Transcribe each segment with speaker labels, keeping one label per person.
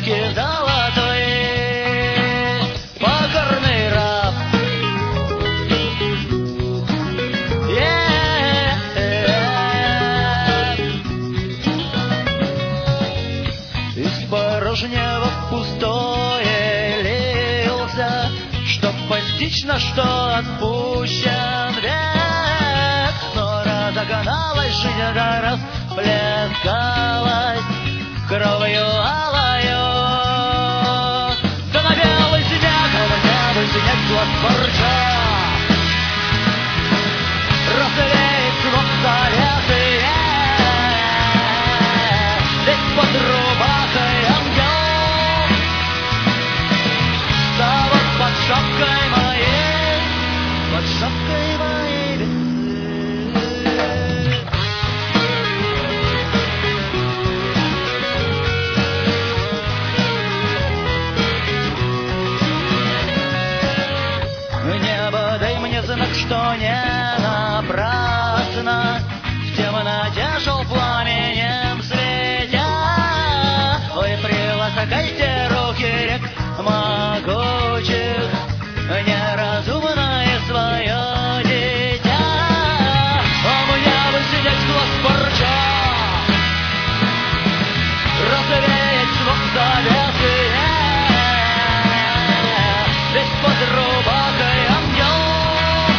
Speaker 1: клетке золотой, покорный раб. Из порожнего в пустое лился, чтоб постичь, на что отпущен век. Но разогналась жизнь, да расплескалась кровью алою. Да на белый снег глаз парча развеет снов советы. Ведь под рубахой ангел, да вот под шапкой моей, под шапкой моей весы. Небо, дай мне знак, что не напрасно в темноте шел пламенем светя. Ой, приласкайте руки рек могучих, неразумное свое дитя. А мне бы сидеть глаз парча, развеять снов завесы. Ведь под рубахой ангел,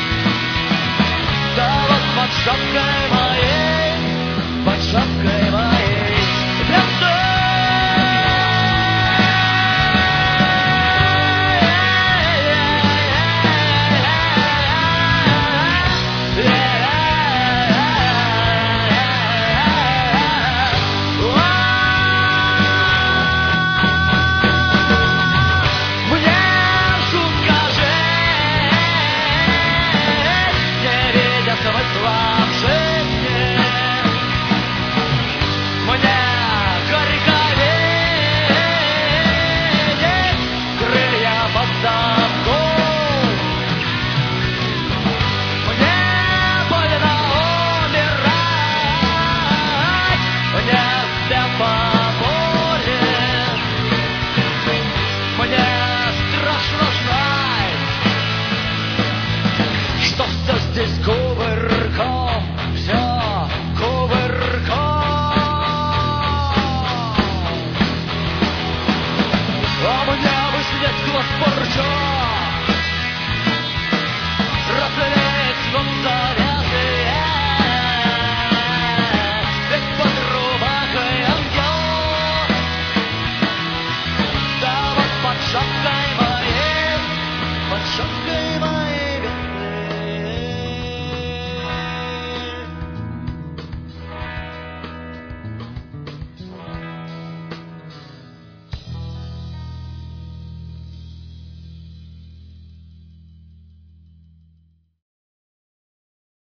Speaker 1: да вот под шапкой моей, под шапкой моей весы. Здесь говорят.